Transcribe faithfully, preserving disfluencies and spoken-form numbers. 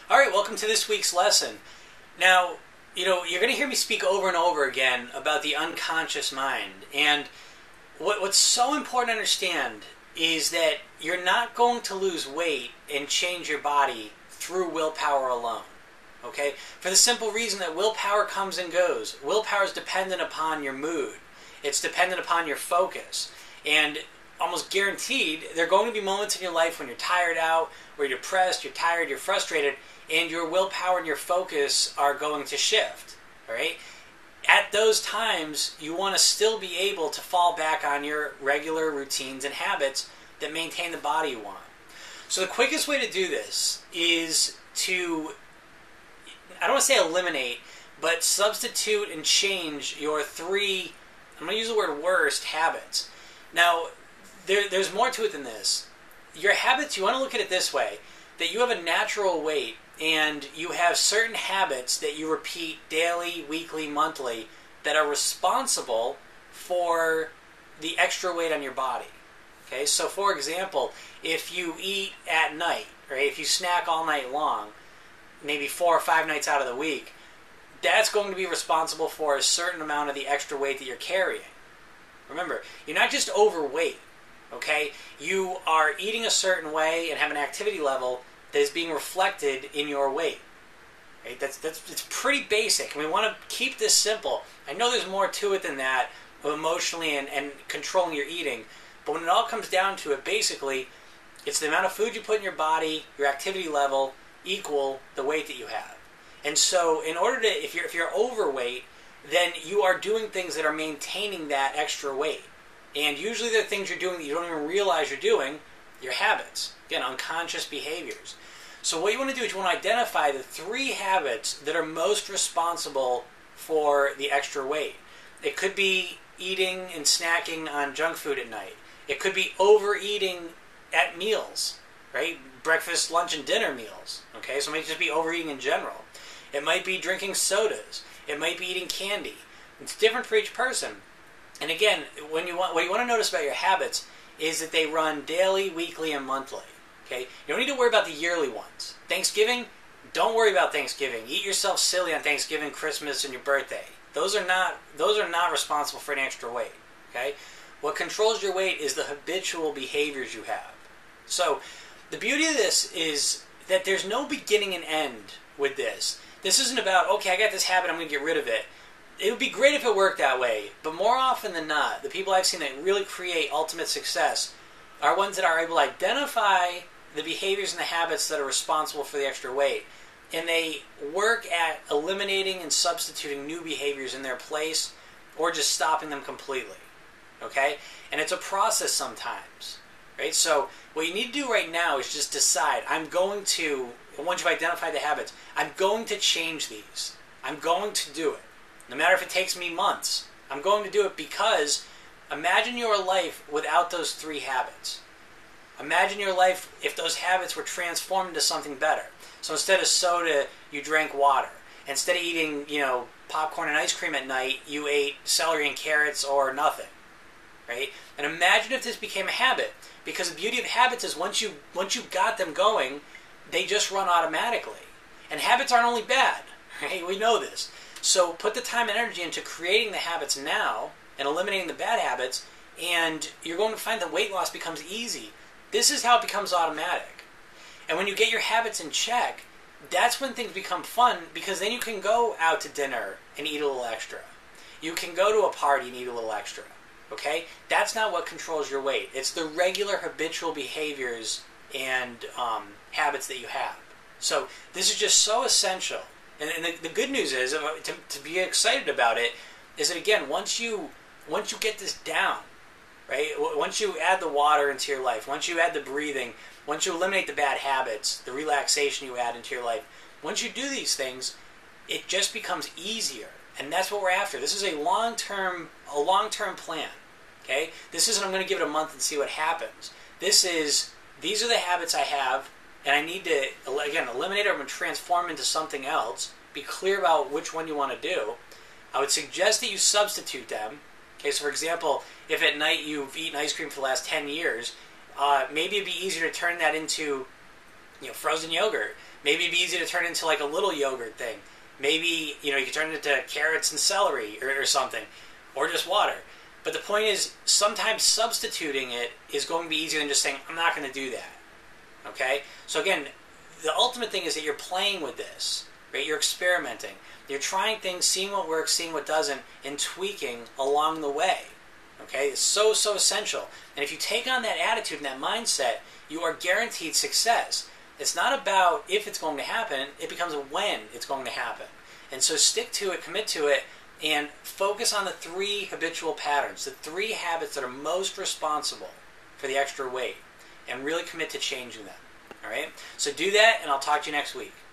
All right, welcome to this week's lesson. Now, you know, you're going to hear me speak over and over again about the unconscious mind. And what, what's so important to understand is that you're not going to lose weight and change your body through willpower alone. Okay? For the simple reason that willpower comes and goes. Willpower is dependent upon your mood. It's dependent upon your focus. And almost guaranteed, there are going to be moments in your life when you're tired out, where you're depressed, you're tired, you're frustrated, and your willpower and your focus are going to shift. All right? At those times, you want to still be able to fall back on your regular routines and habits that maintain the body you want. So the quickest way to do this is to, I don't want to say eliminate, but substitute and change your three, I'm going to use the word worst, habits. Now, there, there's more to it than this. Your habits, you want to look at it this way, that you have a natural weight and you have certain habits that you repeat daily, weekly, monthly that are responsible for the extra weight on your body. Okay, so for example, if you eat at night, right, if you snack all night long, maybe four or five nights out of the week, that's going to be responsible for a certain amount of the extra weight that you're carrying. Remember, you're not just overweight, okay? You are eating a certain way and have an activity level that is being reflected in your weight. Right? That's that's it's pretty basic, and we want to keep this simple. I know there's more to it than that, emotionally and, and controlling your eating, but when it all comes down to it, basically, it's the amount of food you put in your body, your activity level, equal the weight that you have. And so, in order to, if you're if you're overweight, then you are doing things that are maintaining that extra weight. And usually they're things you're doing that you don't even realize you're doing, your habits. Again, unconscious behaviors. So what you want to do is you want to identify the three habits that are most responsible for the extra weight. It could be eating and snacking on junk food at night. It could be overeating at meals, right? Breakfast, lunch, and dinner meals. Okay, so it might just be overeating in general. It might be drinking sodas. It might be eating candy. It's different for each person. And again, when you want, what you want to notice about your habits is that they run daily, weekly, and monthly. Okay? You don't need to worry about the yearly ones. Thanksgiving, don't worry about Thanksgiving. Eat yourself silly on Thanksgiving, Christmas, and your birthday. Those are not those are not responsible for an extra weight. Okay? What controls your weight is the habitual behaviors you have. So, the beauty of this is that there's no beginning and end with this. This isn't about, okay, I got this habit, I'm going to get rid of it. It would be great if it worked that way, but more often than not, the people I've seen that really create ultimate success are ones that are able to identify the behaviors and the habits that are responsible for the extra weight, and they work at eliminating and substituting new behaviors in their place, or just stopping them completely. Okay? And it's a process sometimes. Right? So what you need to do right now is just decide, I'm going to, once you've identified the habits, I'm going to change these. I'm going to do it. No matter if it takes me months, I'm going to do it because imagine your life without those three habits. Imagine your life if those habits were transformed into something better. So instead of soda, you drank water. Instead of eating, you know, popcorn and ice cream at night, you ate celery and carrots or nothing. Right? And imagine if this became a habit. Because the beauty of habits is once you once you got them going, they just run automatically. And habits aren't only bad. Right? We know this. So put the time and energy into creating the habits now and eliminating the bad habits, and you're going to find that weight loss becomes easy. This is how it becomes automatic. And when you get your habits in check, that's when things become fun, because then you can go out to dinner and eat a little extra. You can go to a party and eat a little extra. Okay? That's not what controls your weight. It's the regular habitual behaviors and um, habits that you have. So this is just so essential. And, and the, the good news is, to, to be excited about it, is that again, once you once you get this down, right? Once you add the water into your life, once you add the breathing, once you eliminate the bad habits, the relaxation you add into your life, once you do these things, it just becomes easier. And that's what we're after. This is a long-term a long-term plan. Okay? This isn't I'm going to give it a month and see what happens. This is, these are the habits I have, and I need to, again, eliminate them and transform into something else. Be clear about which one you want to do. I would suggest that you substitute them. Okay, so for example, if at night you've eaten ice cream for the last ten years, uh, maybe it'd be easier to turn that into, you know, frozen yogurt. Maybe it'd be easy to turn into like a little yogurt thing. Maybe, you know, you could turn it into carrots and celery or, or something, or just water. But the point is, sometimes substituting it is going to be easier than just saying, I'm not going to do that. Okay? So again, the ultimate thing is that you're playing with this, right? You're experimenting. You're trying things, seeing what works, seeing what doesn't, and tweaking along the way. Okay? It's so, so essential. And if you take on that attitude and that mindset, you are guaranteed success. It's not about if it's going to happen, it becomes when it's going to happen. And so stick to it, commit to it, and focus on the three habitual patterns, the three habits that are most responsible for the extra weight, and really commit to changing them. All right? So do that, and I'll talk to you next week.